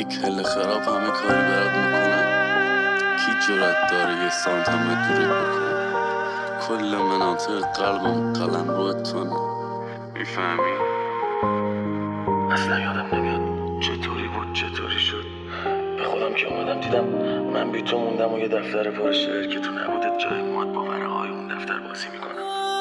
کل خراب همه کاری برات میکنن. کی جرأت داره یه سانت همه دورت بکنه؟ کل مناطق قلبم قلم رو تونه. میفهمی؟ اصلا یادم نمیاد چطوری بود چطوری شد. به خودم که اومدم دیدم من بی تو موندم و یه دفتر پر شعر که تو نبودت جای مواد با ورقه‌های اون دفتر بازی میکنم.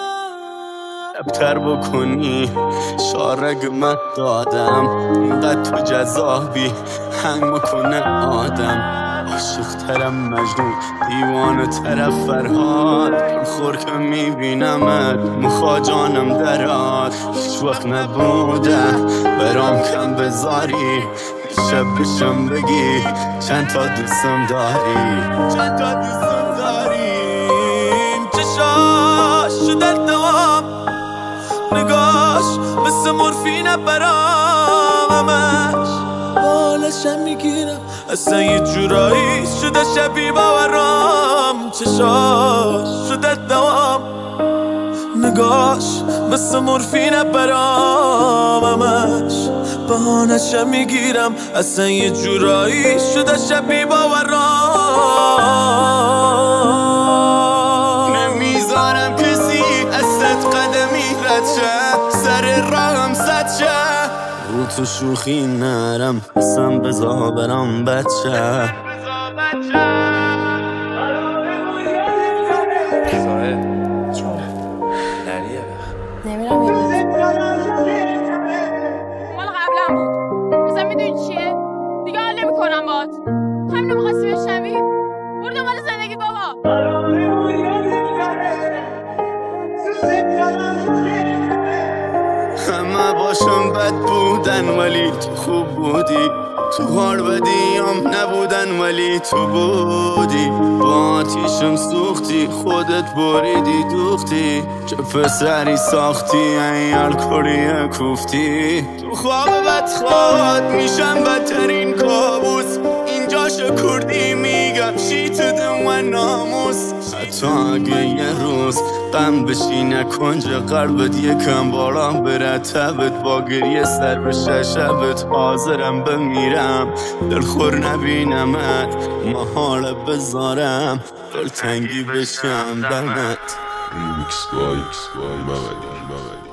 دفتر بکنی شارگ من دادم اینقدر تو جذابی هنگ بکنه آدم. عاشق ترم مجنون دیوانه طرف فرهاد خور که میبینمت مخوا جانم دراد. هیچ وقت نبودم برام کم بذاری شب بشم بگی چند تا دوستم داری چند تا دوستم داری. چشاش شدن دوام نگاش مثل مورفینه برام همش بالشم میگیرم اصلا یه جورایی شده شبیه باورام. چشاش شده دوام نگاش مثل مورفینه برام همش بهانشم میگیرم اصلا یه جورایی شده شبیه باورام. نمیذارم کسی ازت قدمی رد شه سر راهم زد شه رو تو شوخی نرم بسم بزا برام بچه. نمیرم یه مال قبلا بود. مثلا میدونی چیه؟ دیگه حال نمی کنم باهات. همینو میخواستی بشنوی؟ برو دنبال زندگی بابا. همه باشم بد بودن ولی تو خوب بودی. تو حال بدیم نبودن ولی تو بودی. با آتیشم سوختی خودت بریدی دوختی. چه پسری ساختی این الکلیه کوفتی. تو خواب بدخواد میشم بدترین کابوس. اینجاش کردی میگم شیت دو ناموس. حتی اگه یه روز غم بشینه کنج قلبت یکم بالا بره تبت با گریه سر بشه شبت حاضرم بمیرم دلخور نبینمت محاله بذارم دلتنگی بشم دمت. Mix by Mamadi.